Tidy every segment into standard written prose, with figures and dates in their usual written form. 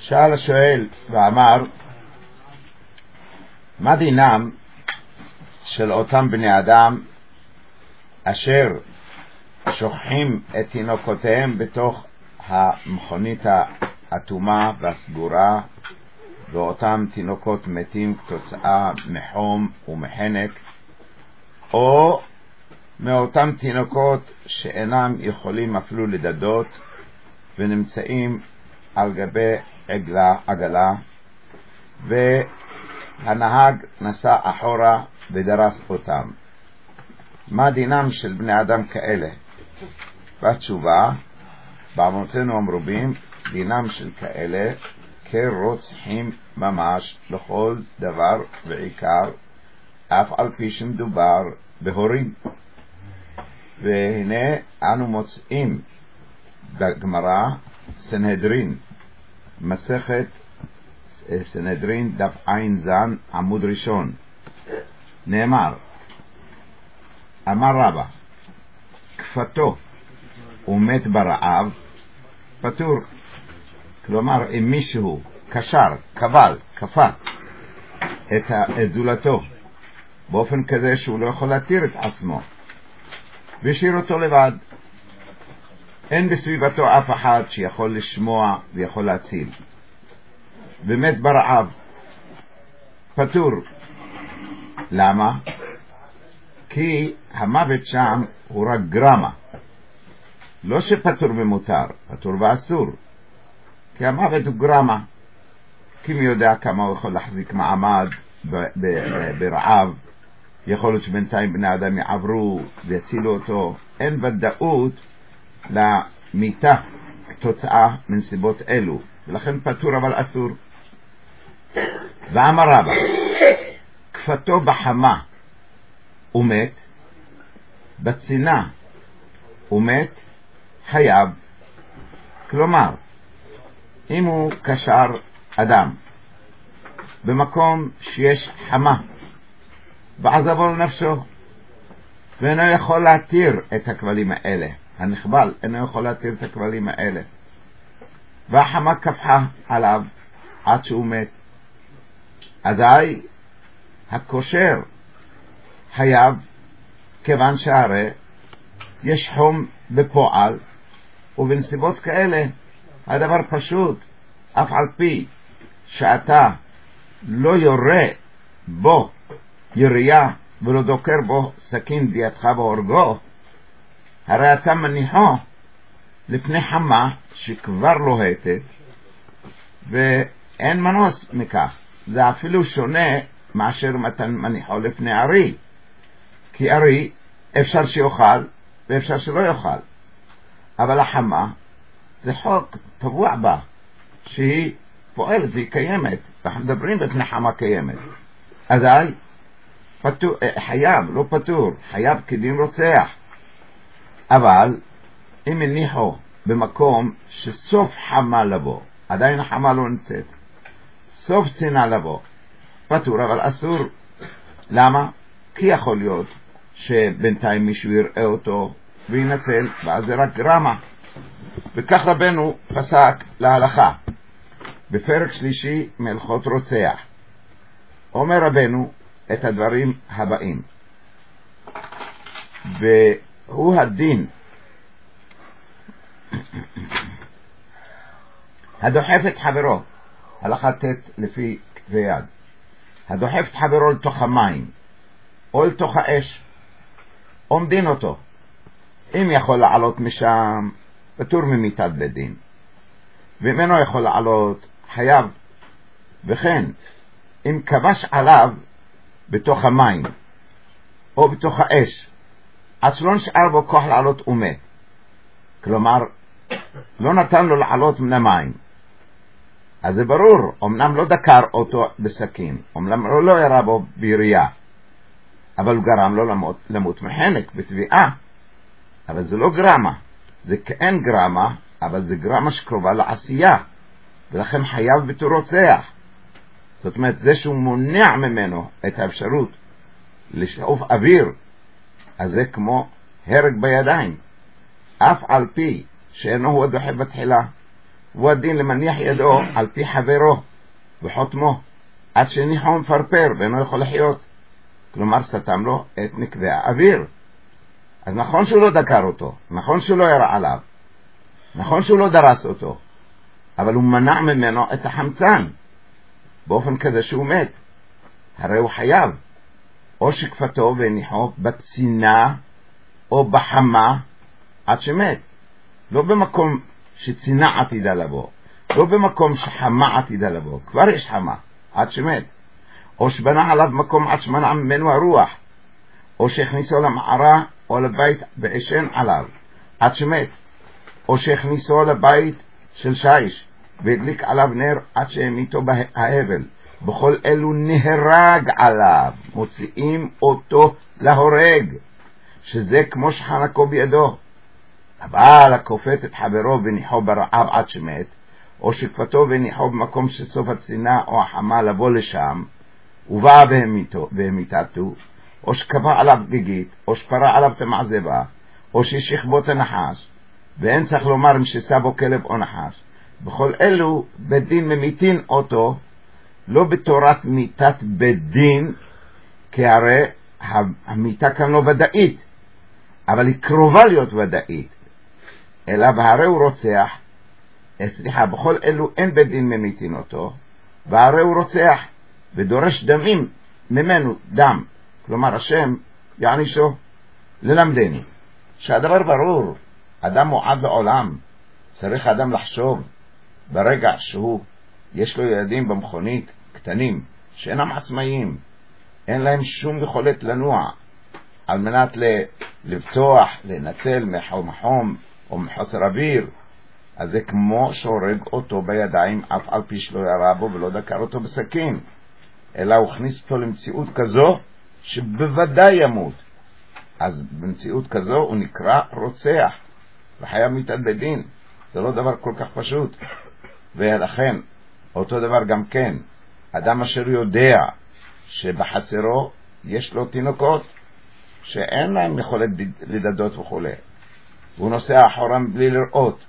שאל השואל ואמר, מה דינם של אותם בני אדם אשר שוכחים את תינוקותיהם בתוך המכונית האטומה והסגורה, ואותם תינוקות מתים כתוצאה מחום ומחנק, או מאותם תינוקות שאינם יכולים אפילו לדדות ונמצאים על גבי עגלה, והנהג נסע אחורה ודרס אותם. מה דינם של בני אדם כאלה? והתשובה, בעוונותינו המרובים, דינם של כאלה כרוצחים ממש לכל דבר ועיקר, אף על פי שמדובר בהורים. והנה אנו מוצאים בגמרא סנהדרין, מסכת סנהדרין דף עין זן עמוד ראשון, נאמר, אמר רבא, כפתו ומת ברעב פטור. כלומר, אם מישהו קשר, קבל, כפת את זולתו באופן כזה שהוא לא יכול להתיר את עצמו והשאיר אותו לבד, אין בסביבתו אף אחד שיכול לשמוע ויכול להציל, ומת ברעב, פטור. למה? כי המוות שם הוא רק גרמה, לא שפטור ומותר, פטור ואסור, כי המוות הוא גרמה. כי מי יודע כמה הוא יכול להחזיק מעמד ברעב, יכול להיות שבינתיים בני אדם יעברו ויצילו אותו, אין ודאות למיתה כתוצאה מנסיבות אלו, ולכן פטור אבל אסור. ואמר רבא, כפתו בחמה ומת, בצינה ומת, חייב. כלומר, אם הוא קשר אדם במקום שיש חמה ועזבו לנפשו ואינו יכול להתיר את הכבלים האלה, הנכבל אינו יכול להתיר את הכבלים האלה, והחמה כפחה עליו עד שהוא מת, אזי הקושר חייב, כיוון שהרי יש חום בפועל, ובנסיבות כאלה הדבר פשוט, אף על פי שאתה לא יורה בו ירייה ולא דוקר בו סכין בידך והורגו, הרי אתה מניחו לפני חמה שכבר לוהטת, ואין מנוס מכך. זה אפילו שונה מאשר מניחו לפני ארי, כי ארי אפשר שיאכל ואפשר שלא יאכל, אבל החמה זה חוק טבוע בה שהיא פועלת והיא קיימת, ואנחנו מדברים בפני חמה קיימת. אזי חייב, לא פטור, חייב כדין רוצח. אבל אם הניחו במקום שסוף חמה לבוא, עדיין החמה לא נמצאת, סוף צינה לבוא, פטור אבל אסור. למה? כי יכול להיות שבינתיים מישהו יראה אותו וינצל, ואז זה רק גרמה. וכך רבנו פסק להלכה בפרק שלישי מהלכות רוצח. אומר רבנו את הדברים הבאים, והוא הדין הדוחף את חברו, הלכה ת' לפי כתבי יד, הדוחף את חברו לתוך המים או לתוך האש, עומדין אותו. אם יכול לעלות משם, פטור ממיתת בית דין, ואם אינו יכול לעלות, חייב. וכן אם כבש עליו בתוך המים או בתוך האש עד שלא נשאר בו כוח לעלות ומת, כלומר לא נתן לו לעלות מן המים, אז זה ברור, אמנם לא דקר אותו בסכין, אמנם לא ירה בו בירייה, אבל הוא גרם לו למות מחנק בתביעה. אבל זה לא גרמה, זה כאין גרמה, אבל זה גרמה שקרובה לעשייה, ולכן חייב בתור רוצח. זאת אומרת, זה שהוא מונע ממנו את האפשרות לשאוף אוויר, אז זה כמו הרג בידיים, אף על פי שאינו הוא הדוחף בתחילה. והוא הדין למניח ידו על פי חברו וחותמו, עד שניחו מפרפר ואינו יכול לחיות. כלומר סתם לו את נקבי האוויר. אז נכון שהוא לא דקר אותו, נכון שהוא לא ירה עליו, נכון שהוא לא דרס אותו, אבל הוא מנע ממנו את החמצן באופן כזה שהוא מת. הרי הוא חייב או שכפתו והניחו בצינה או בחמה עד שמת, לא במקום שצינה עתידה לבוא, לא במקום שחמה עתידה לבוא, כבר יש חמה עד שמת, או שבנה עליו מקום עד שמנע ממנו הרוח, או שהכניסו למערה או לבית ועשן עליו עד שמת, או שהכניסו לבית של שיש והדליק עליו נר עד שהמיתו בהבל. בכל אלו נהרג עליו, מוציאים אותו להורג, שזה כמו שחנקו בידו. אבל הכופת את חברו וניחו ברעב עד שמת, או שכפתו וניחו במקום שסוף הצינה או החמה לבוא לשם, ובאה בהמיתתו, או שקבע עליו גגית, או שפרה עליו תמעזבה, או ששכבות הנחש, ואין צריך לומר אם שסבו כלב או נחש. בכל אלו בית דין ממיתין אותו, לא בתורת מיתת בית דין, כי הרי המיתה כאן לא ודאית, אבל היא קרובה להיות ודאית, אלא והרי הוא רוצח. סליחה, בכל אלו אין בית דין ממיתין אותו, והרי הוא רוצח ודורש דמים ממנו, דם. כלומר השם יענישו. ללמדני שהדבר ברור, אדם מועד לעולם, צריך אדם לחשוב ברגע שהוא יש לו ילדים במכונית קטנים שאינם עצמאיים, אין להם שום יכולת לנוע על מנת לפתוח, לנצל מחום או מחוסר אוויר, אז זה כמו שהורג אותו בידיים, אף על פי שלא ירה בו ולא דקר אותו בסכין, אלא הוא הכניס אותו למציאות כזו שבוודאי ימות. אז במציאות כזו הוא נקרא רוצח וחייב מיתת בית דין. זה לא דבר כל כך פשוט. ולכן אותו דבר גם כן, אדם אשר יודע שבחצרו יש לו תינוקות שאין להם יכולת לדדות וכו', והוא נוסע אחורם בלי לראות,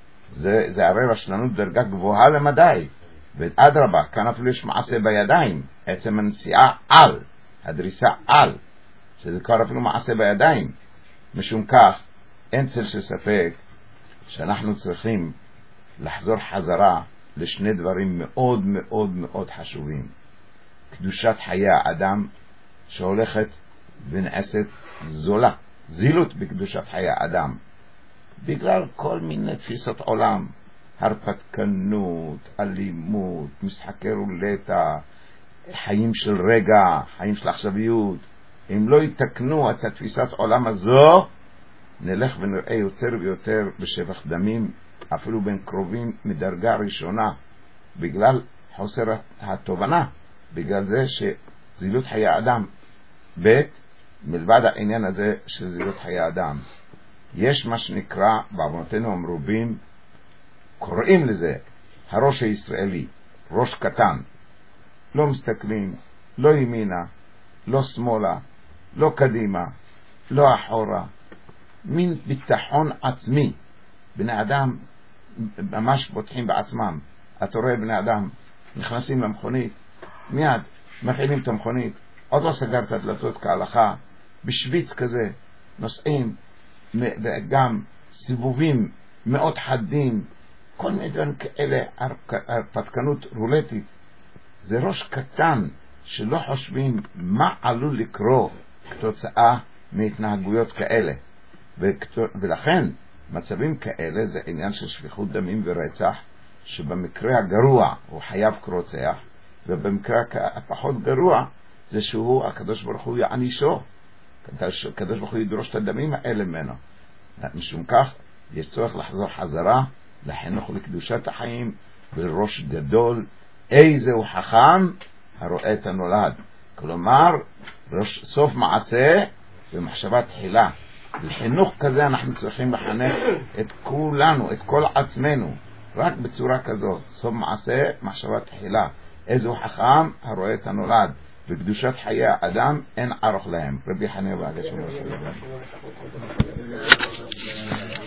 זה הרי רשלנות דרגה גבוהה למדי. ואדרבה, כאן אפילו יש מעשה בידיים, עצם הנסיעה על, הדריסה על, שזה כבר אפילו מעשה בידיים. משום כך אין צל של ספק שאנחנו צריכים לחזור חזרה לשני דברים מאוד מאוד מאוד חשובים. קדושת חיי האדם שהולכת ונעשית זולה, זילות בקדושת חיי האדם, בגלל כל מיני תפיסות עולם, הרפתקנות, אלימות, משחקי רולטה, חיים של רגע, חיים של עכשוויות. אם לא יתקנו את התפיסת עולם הזו, נלך ונראה יותר ויותר בשפך דמים, אפילו בין קרובים מדרגה ראשונה, בגלל חוסר התובנה, בגלל זה שזילות חיי האדם. מלבד העניין הזה של זילות חיי האדם, יש מה שנקרא בעוונותינו המרובים, קוראים לזה הראש הישראלי, ראש קטן. לא מסתכלים, לא ימינה, לא שמאלה, לא קדימה, לא אחורה, מין ביטחון עצמי. בני אדם ממש פותחים בעצמם. אתה רואה בני אדם נכנסים למכונית, מיד מפעילים את המכונית, עוד לא סגרת דלתות כהלכה, בשוויץ כזה נוסעים, וגם סיבובים מאוד חדים, כל מיני דברים כאלה, הרפתקנות רולטית. זה ראש קטן שלא חושבים מה עלול לקרות כתוצאה מהתנהגויות כאלה, ולכן מצבים כאלה זה עניין של שפיכות דמים ורצח, שבמקרה הגרוע הוא חייב כרוצח, ובמקרה הפחות גרוע זה שהוא, הקדוש ברוך הוא יענישו, הקדוש ברוך הוא ידרוש את הדמים האלה ממנו. משום כך יש צורך לחזור חזרה לחינוך לקדושת החיים ולראש גדול. איזהו חכם הרואה את הנולד, כלומר סוף מעשה ומחשבה תחילה. לחינוך כזה אנחנו צריכים לחנך את כולנו, את כל עצמנו, רק בצורה כזאת, סוף מעשה מחשבה תחילה. איזהו חכם הרואה את הנולד, וקדושת חיי האדם אין ערוך להם. רבי חנינא בר עגשיא.